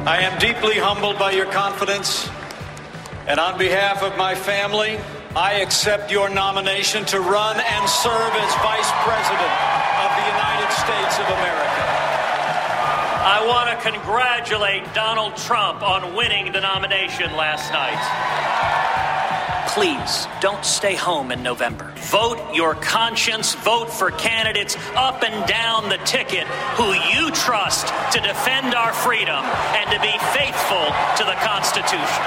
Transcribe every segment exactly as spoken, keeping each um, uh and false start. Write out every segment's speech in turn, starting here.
I am deeply humbled by your confidence, and on behalf of my family, I accept your nomination to run and serve as Vice President of the United States of America. I want to congratulate Donald Trump on winning the nomination last night. Please don't stay home in November. Vote your conscience. Vote for candidates up and down the ticket who you trust to defend our freedom and to be faithful to the Constitution.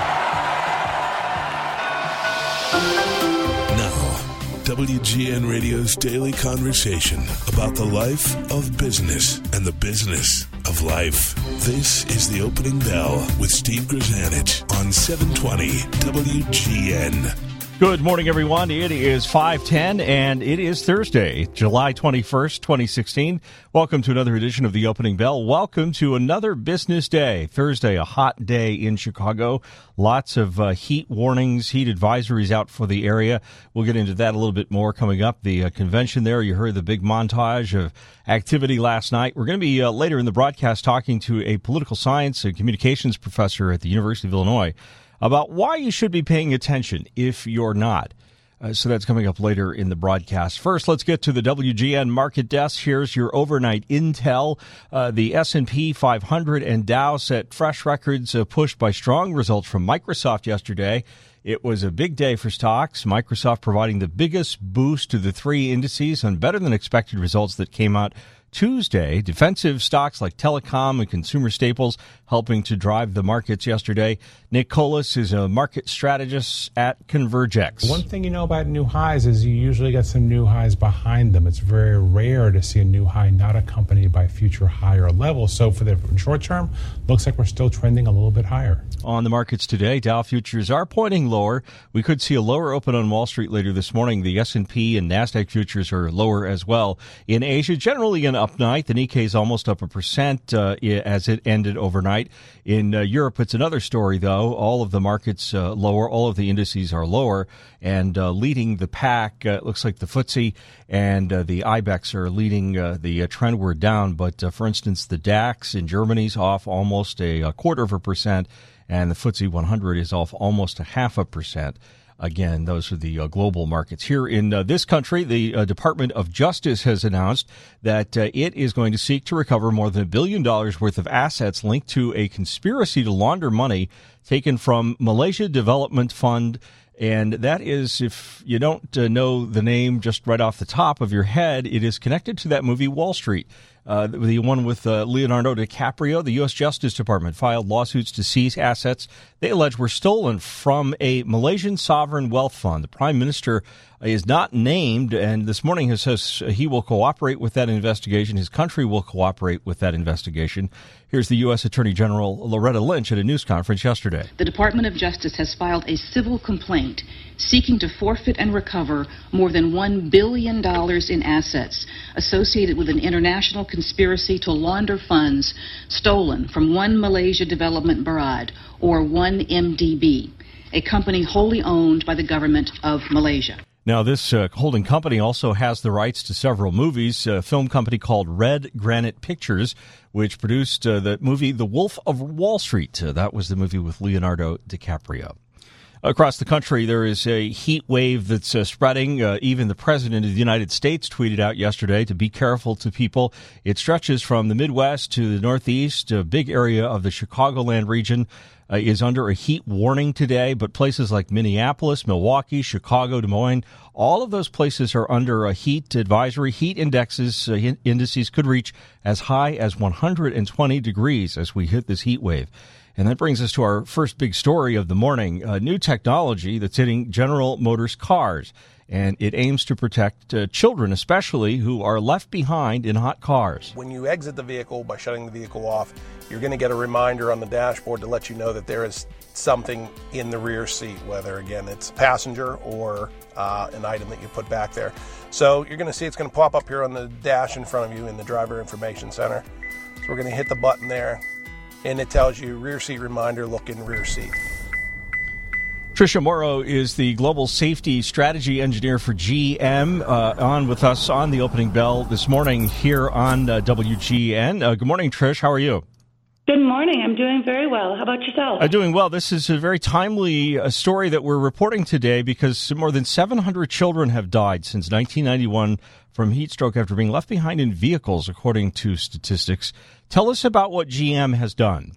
Now, W G N Radio's daily conversation about the life of business and the business of life. This is The Opening Bell with Steve Grzanich on seven twenty W G N. Good morning, everyone. It is five ten, and it is Thursday, July twenty-first, twenty sixteen. Welcome to another edition of The Opening Bell. Welcome to another business day. Thursday, a hot day in Chicago. Lots of uh, heat warnings, heat advisories out for the area. We'll get into that a little bit more coming up. The uh, convention there, you heard the big montage of activity last night. We're going to be uh, later in the broadcast talking to a political science and communications professor at the University of Illinois about why you should be paying attention if you're not. Uh, so that's coming up later in the broadcast. First, let's get to the W G N market desk. Here's your overnight intel. Uh, the S and P five hundred and Dow set fresh records uh, pushed by strong results from Microsoft yesterday. It was a big day for stocks, Microsoft providing the biggest boost to the three indices on better than expected results that came out Tuesday. Defensive stocks like telecom and consumer staples helping to drive the markets yesterday. Nick Colas is a market strategist at Convergex. One thing you know about new highs is you usually get some new highs behind them. It's very rare to see a new high not accompanied by future higher levels. So for the short term, looks like we're still trending a little bit higher. On the markets today, Dow futures are pointing lower. We could see a lower open on Wall Street later this morning. The S and P and NASDAQ futures are lower as well. In Asia, generally an up night. The Nikkei is almost up a percent uh, as it ended overnight. In uh, Europe, it's another story, though. All of the markets uh, lower. All of the indices are lower. And uh, leading the pack, uh, it looks like the F T S E and uh, the I BEX are leading uh, the uh, trendward down. But, uh, for instance, the DAX in Germany's off almost a, a quarter of a percent, and the F T S E one hundred is off almost a half a percent. Again, those are the uh, global markets. Here in uh, this country, the uh, Department of Justice has announced that uh, it is going to seek to recover more than a billion dollars worth of assets linked to a conspiracy to launder money taken from Malaysia Development Fund. And that is, if you don't uh, know the name just right off the top of your head, it is connected to that movie Wall Street. Uh, the one with uh, Leonardo DiCaprio. The U S Justice Department filed lawsuits to seize assets they allege were stolen from a Malaysian sovereign wealth fund. The Prime Minister is not named, and this morning he says he will cooperate with that investigation. His country will cooperate with that investigation. Here's the U S Attorney General Loretta Lynch at a news conference yesterday. The Department of Justice has filed a civil complaint seeking to forfeit and recover more than one billion dollars in assets associated with an international conspiracy to launder funds stolen from One Malaysia Development Berhad, or one M D B, a company wholly owned by the government of Malaysia. Now, this uh, holding company also has the rights to several movies. A film company called Red Granite Pictures, which produced uh, the movie The Wolf of Wall Street. Uh, that was the movie with Leonardo DiCaprio. Across the country, there is a heat wave that's uh, spreading. Uh, even the President of the United States tweeted out yesterday to be careful to people. It stretches from the Midwest to the Northeast. A big area of the Chicagoland region uh, is under a heat warning today, but places like Minneapolis, Milwaukee, Chicago, Des Moines, all of those places are under a heat advisory. Heat indexes, uh, indices could reach as high as one hundred twenty degrees as we hit this heat wave. And that brings us to our first big story of the morning, uh, new technology that's hitting General Motors cars. And it aims to protect uh, children, especially, who are left behind in hot cars. When you exit the vehicle by shutting the vehicle off, you're going to get a reminder on the dashboard to let you know that there is something in the rear seat, whether, again, it's a passenger or uh, an item that you put back there. So you're going to see it's going to pop up here on the dash in front of you in the Driver Information Center. So we're going to hit the button there, and it tells you rear seat reminder, look in rear seat. Tricia Morrow is the Global Safety Strategy Engineer for G M, uh, on with us on the opening bell this morning here on uh, W G N. Uh, good morning, Trish. How are you? Good morning. I'm doing very well. How about yourself? I'm doing well. This is a very timely uh, story that we're reporting today because more than seven hundred children have died since nineteen ninety-one from heat stroke after being left behind in vehicles, according to statistics. Tell us about what G M has done.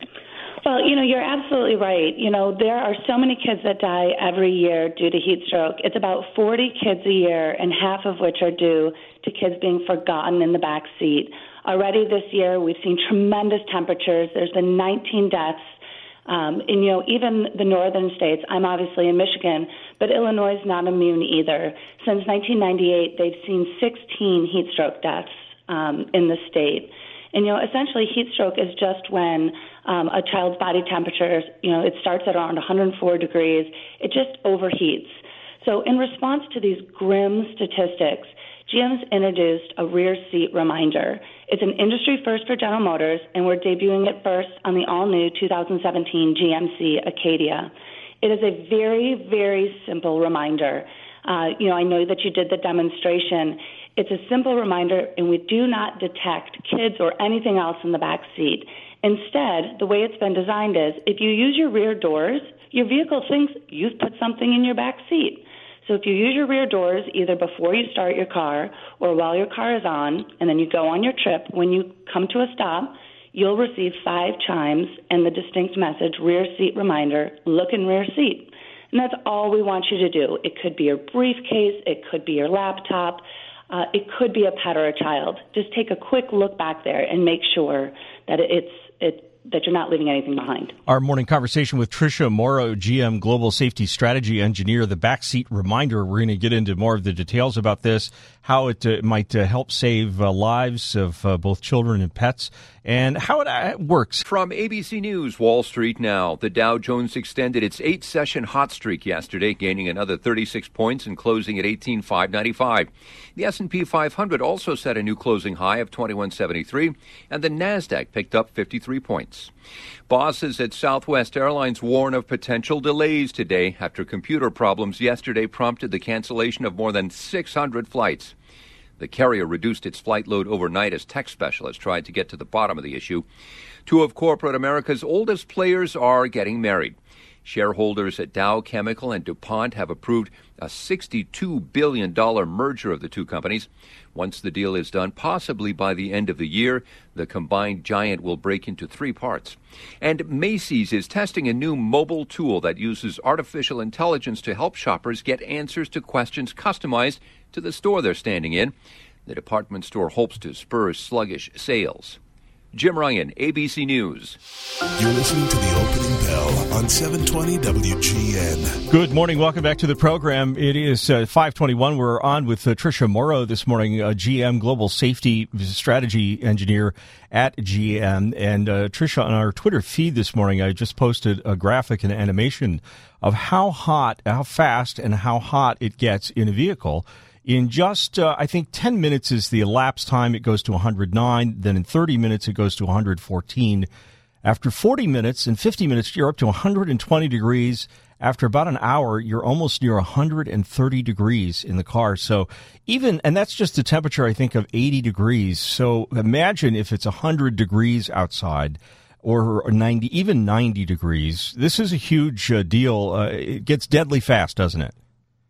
Well, you know, you're absolutely right. You know, there are so many kids that die every year due to heat stroke. It's about forty kids a year, and half of which are due to kids being forgotten in the back seat. Already this year, we've seen tremendous temperatures. There's been nineteen deaths. Um, and, you know, even the northern states, I'm obviously in Michigan, but Illinois is not immune either. Since nineteen ninety-eight, they've seen sixteen heat stroke deaths um, in the state. And, you know, essentially heat stroke is just when um, a child's body temperature, you know, it starts at around one hundred four degrees. It just overheats. So in response to these grim statistics, G M's introduced a rear seat reminder. It's an industry first for General Motors, and we're debuting it first on the all-new two thousand seventeen G M C Acadia. It is a very, very simple reminder. Uh, you know, I know that you did the demonstration. It's a simple reminder, and we do not detect kids or anything else in the back seat. Instead, the way it's been designed is if you use your rear doors, your vehicle thinks you've put something in your back seat. So if you use your rear doors either before you start your car or while your car is on, and then you go on your trip, when you come to a stop, you'll receive five chimes and the distinct message, rear seat reminder, look in rear seat. And that's all we want you to do. It could be your briefcase, it could be your laptop, uh, it could be a pet or a child. Just take a quick look back there and make sure that it's it. that you're not leaving anything behind. Our morning conversation with Tricia Morrow, G M Global Safety Strategy Engineer, the backseat reminder. We're going to get into more of the details about this, how it uh, might uh, help save uh, lives of uh, both children and pets, and how it uh, works. From A B C News, Wall Street now. The Dow Jones extended its eight-session hot streak yesterday, gaining another thirty-six points and closing at eighteen thousand five hundred ninety-five. The S and P five hundred also set a new closing high of twenty-one seventy-three, and the NASDAQ picked up fifty-three points. Bosses at Southwest Airlines warn of potential delays today after computer problems yesterday prompted the cancellation of more than six hundred flights. The carrier reduced its flight load overnight as tech specialists tried to get to the bottom of the issue. Two of corporate America's oldest players are getting married. Shareholders at Dow Chemical and DuPont have approved a sixty-two billion dollars merger of the two companies. Once the deal is done, possibly by the end of the year, the combined giant will break into three parts. And Macy's is testing a new mobile tool that uses artificial intelligence to help shoppers get answers to questions customized to the store they're standing in. The department store hopes to spur sluggish sales. Jim Ryan, A B C News. You're listening to the opening bell on seven twenty W G N. Good morning. Welcome back to the program. It is uh, five twenty-one. We're on with uh, Tricia Morrow this morning, uh, G M Global Safety Strategy Engineer at G M. And uh, Tricia, on our Twitter feed this morning, I just posted a graphic and animation of how hot, how fast, and how hot it gets in a vehicle. In just, uh, I think, ten minutes is the elapsed time. It goes to one hundred nine. Then in thirty minutes, it goes to one hundred fourteen. After forty minutes and fifty minutes, you're up to one hundred twenty degrees. After about an hour, you're almost near one hundred thirty degrees in the car. So even, and that's just the temperature, I think, of eighty degrees. So imagine if it's one hundred degrees outside or ninety, even ninety degrees. This is a huge uh, deal. Uh, it gets deadly fast, doesn't it?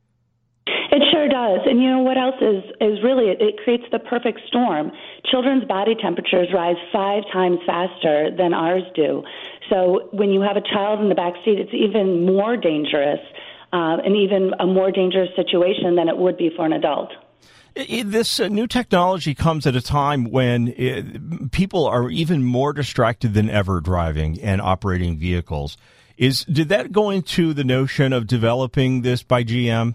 It sure does. And you know what else is, is really, it, it creates the perfect storm. Children's body temperatures rise five times faster than ours do. So when you have a child in the back seat, it's even more dangerous uh, and even a more dangerous situation than it would be for an adult. This uh, new technology comes at a time when it, people are even more distracted than ever driving and operating vehicles. Is did that go into the notion of developing this by G M?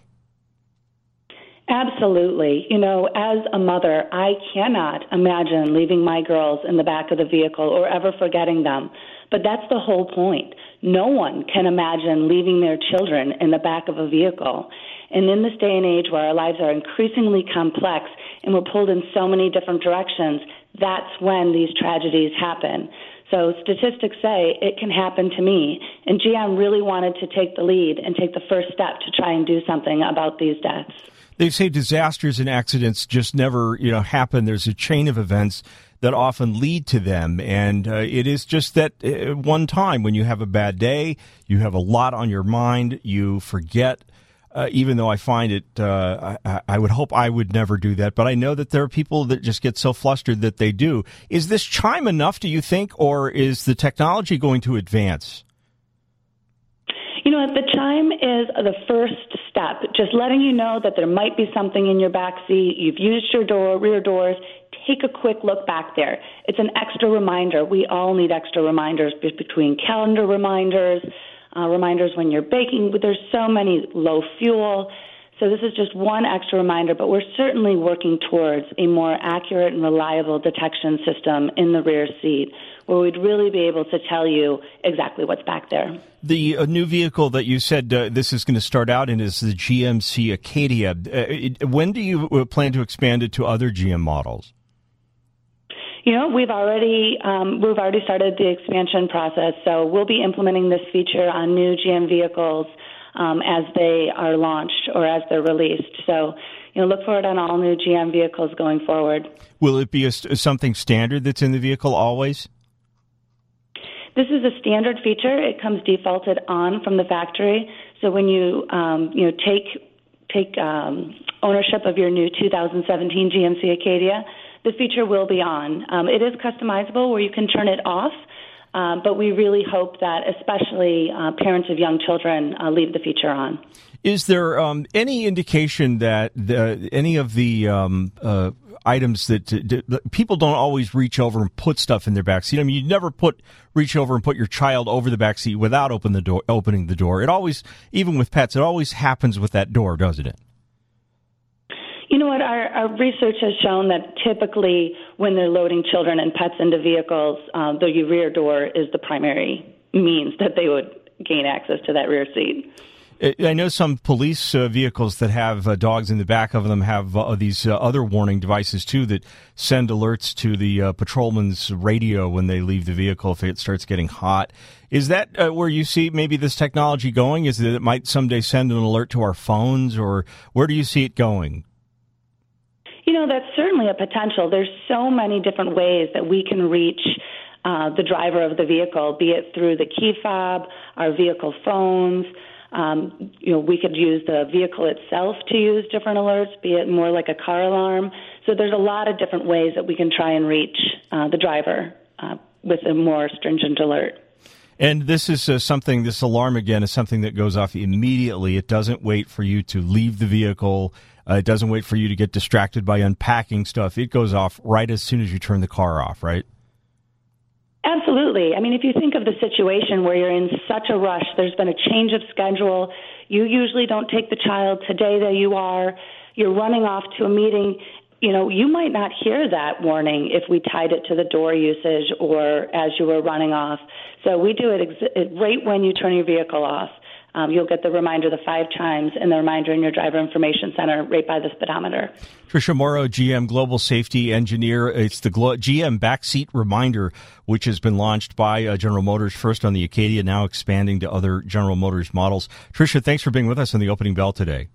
Absolutely. You know, as a mother, I cannot imagine leaving my girls in the back of the vehicle or ever forgetting them. But that's the whole point. No one can imagine leaving their children in the back of a vehicle. And in this day and age where our lives are increasingly complex and we're pulled in so many different directions, that's when these tragedies happen. So statistics say it can happen to me. And G M really wanted to take the lead and take the first step to try and do something about these deaths. They say disasters and accidents just never, you know, happen. There's a chain of events that often lead to them. And uh, it is just that uh, one time when you have a bad day, you have a lot on your mind, you forget. Uh, even though I find it, uh, I, I would hope I would never do that. But I know that there are people that just get so flustered that they do. Is this chime enough, do you think, or is the technology going to advance? You know what, the chime is the first step, just letting you know that there might be something in your back seat. You've used your door, rear doors. Take a quick look back there. It's an extra reminder. We all need extra reminders between calendar reminders, uh, reminders when you're baking. There's so many, low fuel. So this is just one extra reminder, but we're certainly working towards a more accurate and reliable detection system in the rear seat, where we'd really be able to tell you exactly what's back there. The uh, new vehicle that you said uh, this is going to start out in is the G M C Acadia. Uh, it, when do you uh, plan to expand it to other G M models? You know, we've already um, we've already started the expansion process, so we'll be implementing this feature on new G M vehicles um, as they are launched or as they're released. So, you know, look for it on all new G M vehicles going forward. Will it be a, something standard that's in the vehicle always? This is a standard feature. It comes defaulted on from the factory. So when you um, you know take take um, ownership of your new two thousand seventeen G M C Acadia, the feature will be on. Um, it is customizable where you can turn it off, uh, but we really hope that especially uh, parents of young children uh, leave the feature on. Is there um, any indication that the, any of the um, uh, items that, that people don't always reach over and put stuff in their backseat? I mean, you never put reach over and put your child over the backseat without open the door, opening the door. It always, even with pets, it always happens with that door, doesn't it? You know what? Our, our research has shown that typically when they're loading children and pets into vehicles, uh, the rear door is the primary means that they would gain access to that rear seat. I know some police uh, vehicles that have uh, dogs in the back of them have uh, these uh, other warning devices, too, that send alerts to the uh, patrolman's radio when they leave the vehicle if it starts getting hot. Is that uh, where you see maybe this technology going? Is that it might someday send an alert to our phones, or where do you see it going? You know, that's certainly a potential. There's so many different ways that we can reach uh, the driver of the vehicle, be it through the key fob, our vehicle phones. Um, you know, we could use the vehicle itself to use different alerts, be it more like a car alarm. So there's a lot of different ways that we can try and reach uh, the driver uh, with a more stringent alert. And this is uh, something, this alarm, again, is something that goes off immediately. It doesn't wait for you to leave the vehicle. Uh, it doesn't wait for you to get distracted by unpacking stuff. It goes off right as soon as you turn the car off, right? Absolutely. I mean, if you think of the situation where you're in such a rush, there's been a change of schedule. You usually don't take the child. Today, there you are. You're running off to a meeting. You know, you might not hear that warning if we tied it to the door usage or as you were running off. So we do it ex- right when you turn your vehicle off. Um, you'll get the reminder the five times and the reminder in your driver information center right by the speedometer. Tricia Morrow, G M Global Safety Engineer. It's the Glo- G M Backseat Reminder, which has been launched by uh, General Motors, first on the Acadia, now expanding to other General Motors models. Tricia, thanks for being with us on the Opening Bell today.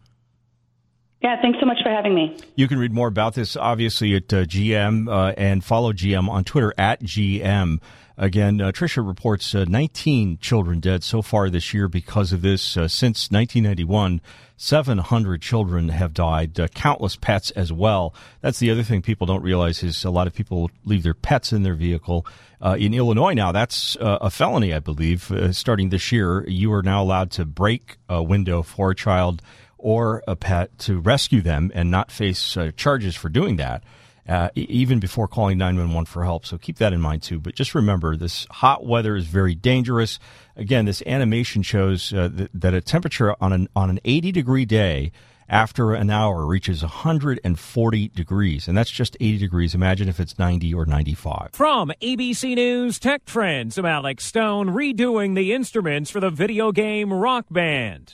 Yeah, thanks so much for having me. You can read more about this, obviously, at uh, G M uh, and follow G M on Twitter at G M. Again, uh, Tricia reports uh, nineteen children dead so far this year because of this. Uh, since nineteen ninety-one, seven hundred children have died, uh, countless pets as well. That's the other thing people don't realize is a lot of people leave their pets in their vehicle. Uh, in Illinois now, that's uh, a felony, I believe. Uh, starting this year, you are now allowed to break a window for a child or a pet to rescue them and not face uh, charges for doing that. Uh, even before calling nine one one for help. So keep that in mind, too. But just remember, this hot weather is very dangerous. Again, this animation shows uh, th- that a temperature on an on an eighty-degree day after an hour reaches one hundred forty degrees. And that's just eighty degrees. Imagine if it's ninety or ninety-five. From A B C News Tech Trends, I'm Alex Stone, redoing the instruments for the video game Rock Band.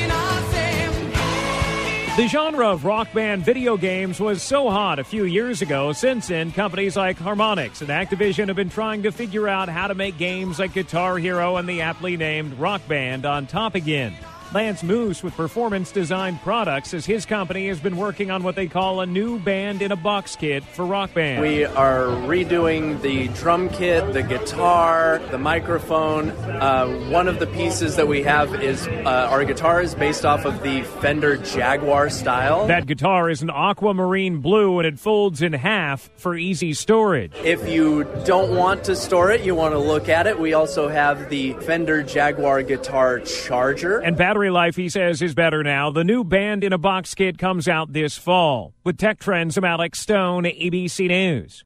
The genre of rock band video games was so hot a few years ago. Since then, companies like Harmonix and Activision have been trying to figure out how to make games like Guitar Hero and the aptly named Rock Band on top again. Lance Moose with Performance Design Products says his company has been working on what they call a new band-in-a-box kit for Rock Band. We are redoing the drum kit, the guitar, the microphone. Uh, one of the pieces that we have is uh, our guitar is based off of the Fender Jaguar style. That guitar is an aquamarine blue and it folds in half for easy storage. If you don't want to store it, you want to look at it, we also have the Fender Jaguar guitar charger. And battery life, he says, is better now. The new band-in-a-box kit comes out this fall. With Tech Trends, I'm Alex Stone, A B C News.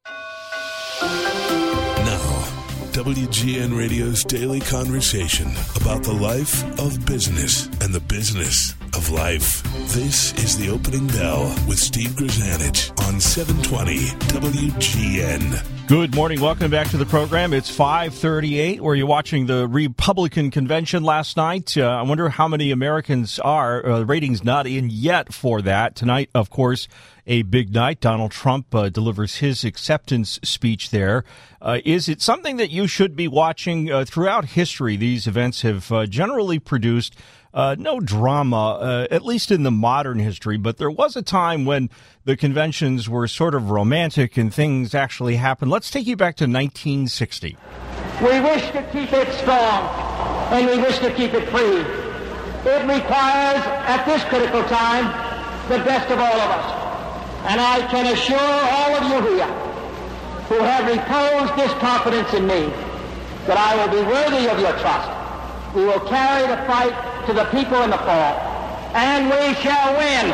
Now, W G N Radio's daily conversation about the life of business and the business of life. This is The Opening Bell with Steve Grzanich on seven twenty W G N. Good morning. Welcome back to the program. It's five thirty-eight. Were you watching the Republican convention last night? Uh, I wonder how many Americans are. Uh, the rating's not in yet for that. Tonight, of course, a big night. Donald Trump uh, delivers his acceptance speech there. Uh, is it something that you should be watching? Uh, throughout history, these events have uh, generally produced Uh, no drama, uh, at least in the modern history, but there was a time when the conventions were sort of romantic and things actually happened. Let's take you back to nineteen sixty. We wish to keep it strong, and we wish to keep it free. It requires, at this critical time, the best of all of us. And I can assure all of you here who have reposed this confidence in me that I will be worthy of your trust. We will carry the fight to the people in the fall, and we shall win.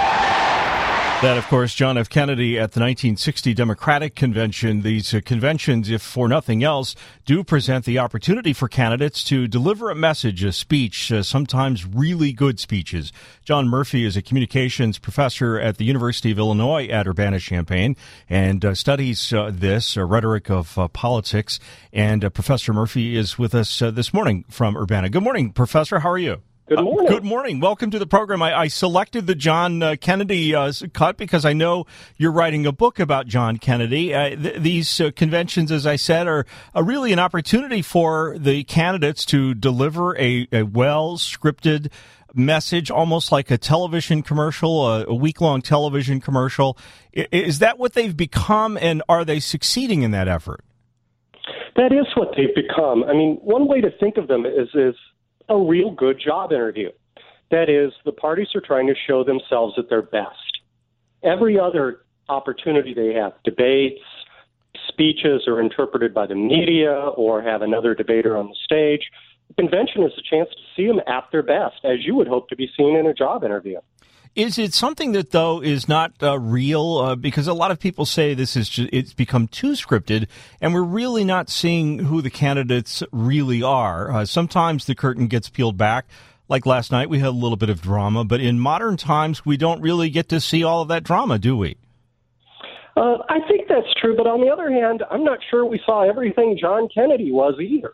That, of course, John F. Kennedy at the nineteen sixty Democratic Convention. These uh, conventions, if for nothing else, do present the opportunity for candidates to deliver a message, a speech, uh, sometimes really good speeches. John Murphy is a communications professor at the University of Illinois at Urbana-Champaign and uh, studies uh, this, uh, rhetoric of uh, politics. And uh, Professor Murphy is with us uh, this morning from Urbana. Good morning, Professor. How are you? Good morning. Uh, good morning. Welcome to the program. I, I selected the John uh, Kennedy uh, cut because I know you're writing a book about John Kennedy. Uh, th- these uh, conventions, as I said, are, are really an opportunity for the candidates to deliver a, a well-scripted message, almost like a television commercial, a, a week-long television commercial. I, is that what they've become, and are they succeeding in that effort? That is what they've become. I mean, one way to think of them is is a real good job interview. That is, the parties are trying to show themselves at their best. Every other opportunity they have, debates, speeches are interpreted by the media or have another debater on the stage. The convention is a chance to see them at their best, as you would hope to be seen in a job interview. Is it something that, though, is not uh, real? Uh, because a lot of people say this is just, it's become too scripted, and we're really not seeing who the candidates really are. Uh, sometimes the curtain gets peeled back. Like last night, we had a little bit of drama, but in modern times, we don't really get to see all of that drama, do we? Uh, I think that's true, but on the other hand, I'm not sure we saw everything John Kennedy was either.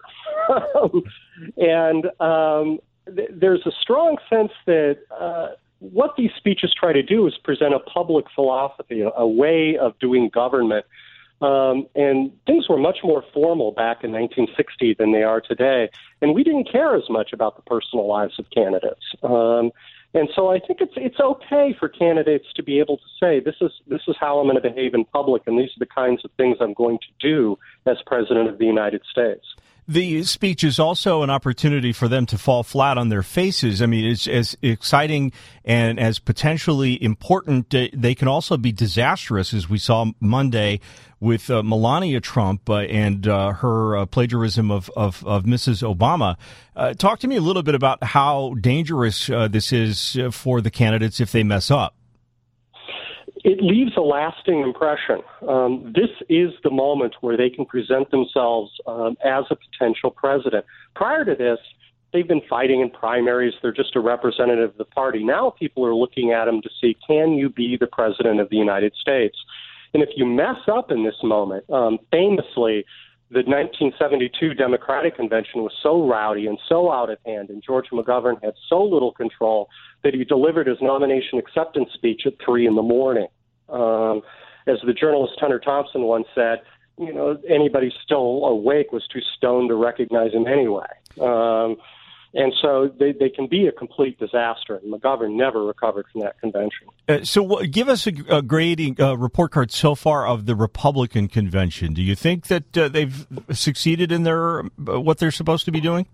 and um, th- there's a strong sense that uh, what these speeches try to do is present a public philosophy, a, a way of doing government. Um, and things were much more formal back in nineteen sixty than they are today. And we didn't care as much about the personal lives of candidates. Um, and so I think it's it's okay for candidates to be able to say, this is this is how I'm going to behave in public, and these are the kinds of things I'm going to do as President of the United States. The speech is also an opportunity for them to fall flat on their faces. I mean, it's as exciting and as potentially important. Uh, they can also be disastrous, as we saw Monday with uh, Melania Trump uh, and uh, her uh, plagiarism of, of, of Missus Obama. Uh, talk to me a little bit about how dangerous uh, this is for the candidates if they mess up. It leaves a lasting impression. Um, this is the moment where they can present themselves um, as a potential president. Prior to this, they've been fighting in primaries. They're just a representative of the party. Now people are looking at them to see, can you be the president of the United States? And if you mess up in this moment, um, famously, the nineteen seventy-two Democratic Convention was so rowdy and so out of hand, and George McGovern had so little control that he delivered his nomination acceptance speech at three in the morning. Um, as the journalist Hunter Thompson once said, you know, anybody still awake was too stoned to recognize him anyway. Um, And so they, they can be a complete disaster. And McGovern never recovered from that convention. Uh, so w- give us a, a grading uh, report card so far of the Republican convention. Do you think that uh, they've succeeded in their uh, what they're supposed to be doing?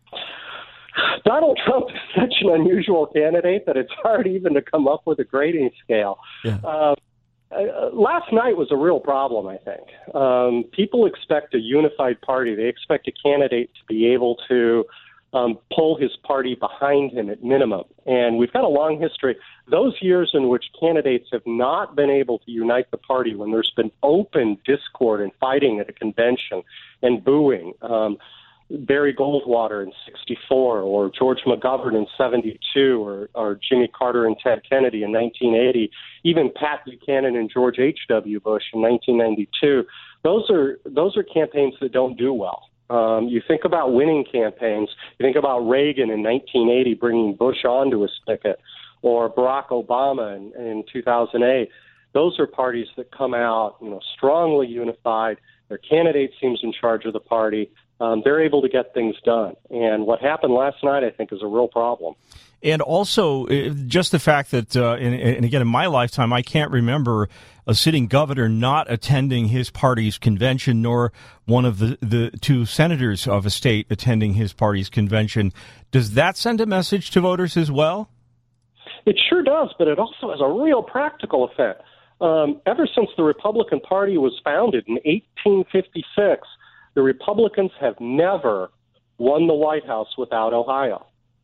Donald Trump is such an unusual candidate that it's hard even to come up with a grading scale. Yeah. Uh, uh, last night was a real problem, I think. Um, people expect a unified party. They expect a candidate to be able to Um, pull his party behind him at minimum. And we've got a long history. Those years in which candidates have not been able to unite the party, when there's been open discord and fighting at a convention and booing, um, Barry Goldwater in sixty-four, or George McGovern in seventy-two, or, or Jimmy Carter and Ted Kennedy in nineteen eighty, even Pat Buchanan and George H W. Bush in nineteen ninety-two. Those are those are campaigns that don't do well. Um, you think about winning campaigns. You think about Reagan in nineteen eighty bringing Bush onto his ticket, or Barack Obama in, in two thousand eight. Those are parties that come out, you know, strongly unified. Their candidate seems in charge of the party. Um, they're able to get things done. And what happened last night, I think, is a real problem. And also, just the fact that, uh, and, and again, in my lifetime, I can't remember a sitting governor not attending his party's convention, nor one of the, the two senators of a state attending his party's convention. Does that send a message to voters as well? It sure does, but it also has a real practical effect. Um, ever since the Republican Party was founded in eighteen fifty-six, the Republicans have never won the White House without Ohio.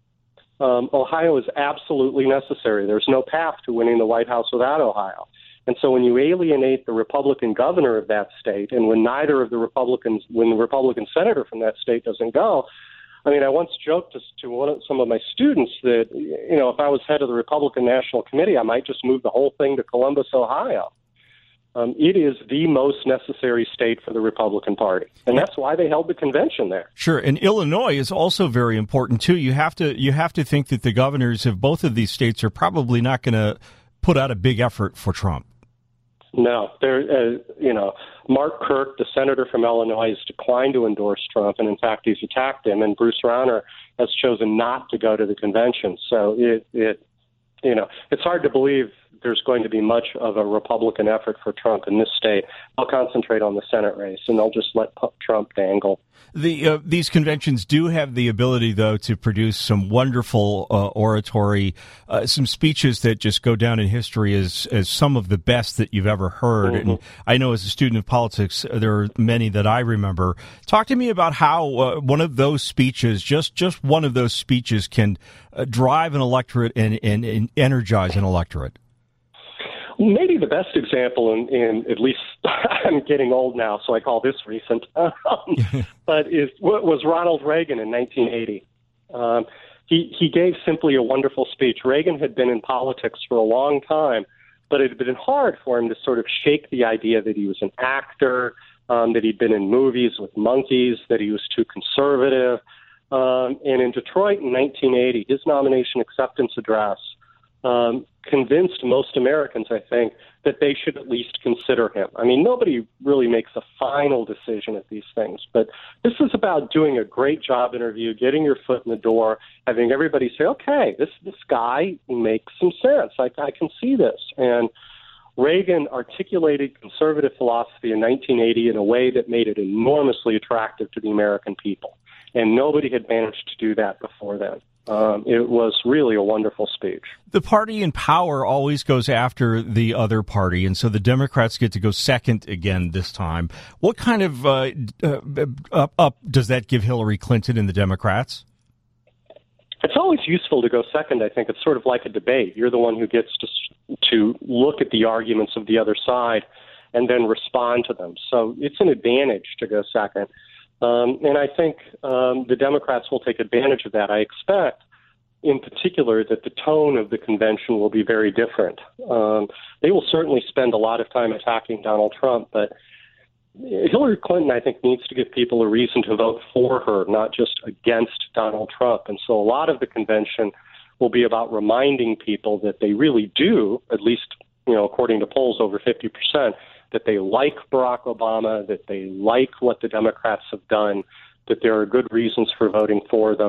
Um, Ohio is absolutely necessary. There's no path to winning the White House without Ohio. And so when you alienate the Republican governor of that state, and when neither of the Republicans, when the Republican senator from that state doesn't go, I mean, I once joked to, to one of, some of my students that, you know, if I was head of the Republican National Committee, I might just move the whole thing to Columbus, Ohio. Um, it is the most necessary state for the Republican Party, and that's why they held the convention there. Sure, and Illinois is also very important too. You have to you have to think that the governors of both of these states are probably not going to put out a big effort for Trump. No, there. Uh, you know, Mark Kirk, the senator from Illinois, has declined to endorse Trump, and in fact, he's attacked him. And Bruce Rauner has chosen not to go to the convention. So it, it, you know, it's hard to believe there's going to be much of a Republican effort for Trump in this state. They'll concentrate on the Senate race, and they'll just let Trump dangle. The uh, these conventions do have the ability, though, to produce some wonderful uh, oratory, uh, some speeches that just go down in history as as some of the best that you've ever heard. Mm-hmm. And I know, as a student of politics, there are many that I remember. Talk to me about how uh, one of those speeches, just just one of those speeches, can uh, drive an electorate and, and, and energize an electorate. Maybe the best example, in, in at least I'm getting old now, so I call this recent, um, but is what was Ronald Reagan in nineteen eighty. Um, he he gave simply a wonderful speech. Reagan had been in politics for a long time, but it had been hard for him to sort of shake the idea that he was an actor, um, that he'd been in movies with monkeys, that he was too conservative. Um, and in Detroit in nineteen eighty, his nomination acceptance address Um, convinced most Americans, I think, that they should at least consider him. I mean, nobody really makes a final decision at these things, but this is about doing a great job interview, getting your foot in the door, having everybody say, okay, this this guy makes some sense. I, I can see this. And Reagan articulated conservative philosophy in nineteen eighty in a way that made it enormously attractive to the American people. And nobody had managed to do that before then. Um, it was really a wonderful speech. The party in power always goes after the other party, and so the Democrats get to go second again this time. What kind of uh, uh, up, up does that give Hillary Clinton and the Democrats? It's always useful to go second, I think. It's sort of like a debate. You're the one who gets to to look at the arguments of the other side and then respond to them. So it's an advantage to go second. Um, and I think um, the Democrats will take advantage of that. I expect, in particular, that the tone of the convention will be very different. Um, they will certainly spend a lot of time attacking Donald Trump, but Hillary Clinton, I think, needs to give people a reason to vote for her, not just against Donald Trump. And so a lot of the convention will be about reminding people that they really do, at least, you know, according to polls, over fifty percent, that they like Barack Obama, that they like what the Democrats have done, that there are good reasons for voting for them,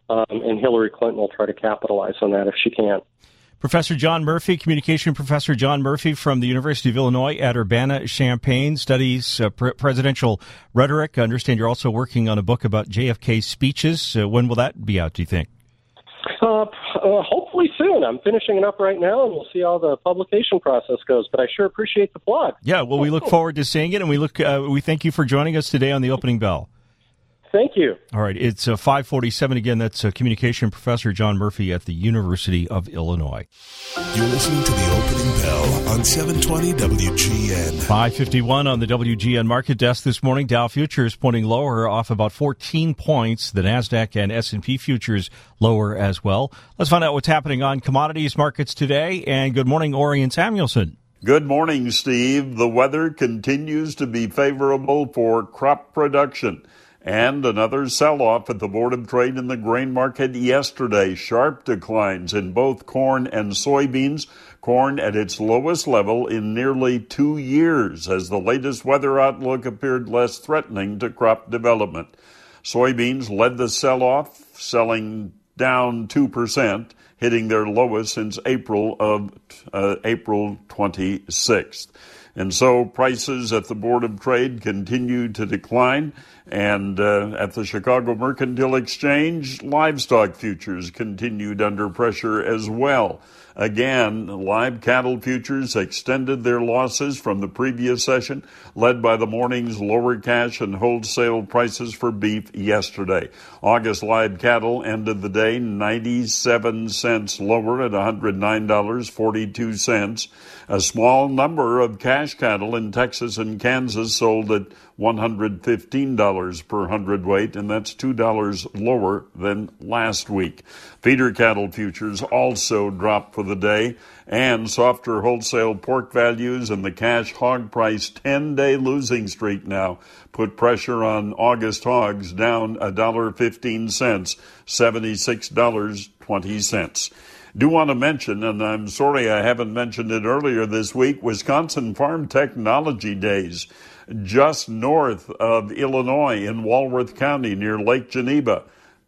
um, and Hillary Clinton will try to capitalize on that if she can. Professor John Murphy, communication professor John Murphy from the University of Illinois at Urbana-Champaign, studies uh, pre- presidential rhetoric. I understand you're also working on a book about J F K's speeches. Uh, when will that be out, do you think? Uh, uh, hopefully soon. I'm finishing it up right now, and we'll see how the publication process goes. But I sure appreciate the plug. Yeah, well, we look forward to seeing it, and we look. Uh, we thank you for joining us today on the Opening Bell. Thank you. All right, it's uh, five forty-seven again. That's uh, communication professor John Murphy at the University of Illinois. You're listening to the Opening Bell on seven twenty W G N. five fifty-one on the W G N market desk this morning. Dow futures pointing lower, off about fourteen points. The NASDAQ and S and P futures lower as well. Let's find out what's happening on commodities markets today. And good morning, Orion Samuelson. Good morning, Steve. The weather continues to be favorable for crop production. And another sell-off at the Board of Trade in the grain market yesterday. Sharp declines in both corn and soybeans. Corn at its lowest level in nearly two years as the latest weather outlook appeared less threatening to crop development. Soybeans led the sell-off, selling down two percent, hitting their lowest since April of uh, April twenty-sixth. And so prices at the Board of Trade continue to decline. And uh, at the Chicago Mercantile Exchange, livestock futures continued under pressure as well. Again, live cattle futures extended their losses from the previous session, led by the morning's lower cash and wholesale prices for beef yesterday. August live cattle ended the day ninety-seven cents lower at one hundred nine dollars and forty-two cents. A small number of cash cattle in Texas and Kansas sold at one hundred fifteen dollars per hundredweight, and that's two dollars lower than last week. Feeder cattle futures also dropped for the day, and softer wholesale pork values and the cash hog price ten-day losing streak now put pressure on August hogs, down one dollar and fifteen cents, seventy-six dollars and twenty cents. Do want to mention, and I'm sorry I haven't mentioned it earlier this week, Wisconsin Farm Technology Days, just north of Illinois in Walworth County near Lake Geneva.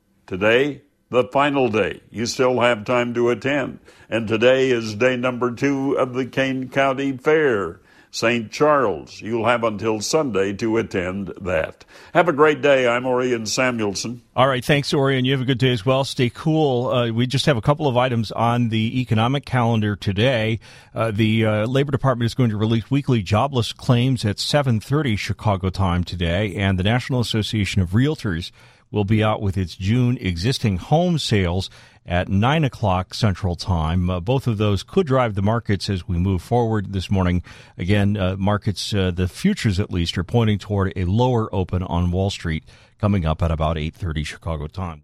Today, the final day. You still have time to attend. And today is day number two of the Kane County Fair. Saint Charles. You'll have until Sunday to attend that. Have a great day. I'm Orion Samuelson. All right. Thanks, Orion. You have a good day as well. Stay cool. Uh, we just have a couple of items on the economic calendar today. Uh, the uh, Labor Department is going to release weekly jobless claims at seven thirty Chicago time today, and the National Association of Realtors will be out with its June existing home sales at nine o'clock Central Time. Uh, both of those could drive the markets as we move forward this morning. Again, uh, markets, uh, the futures at least, are pointing toward a lower open on Wall Street coming up at about eight thirty Chicago time.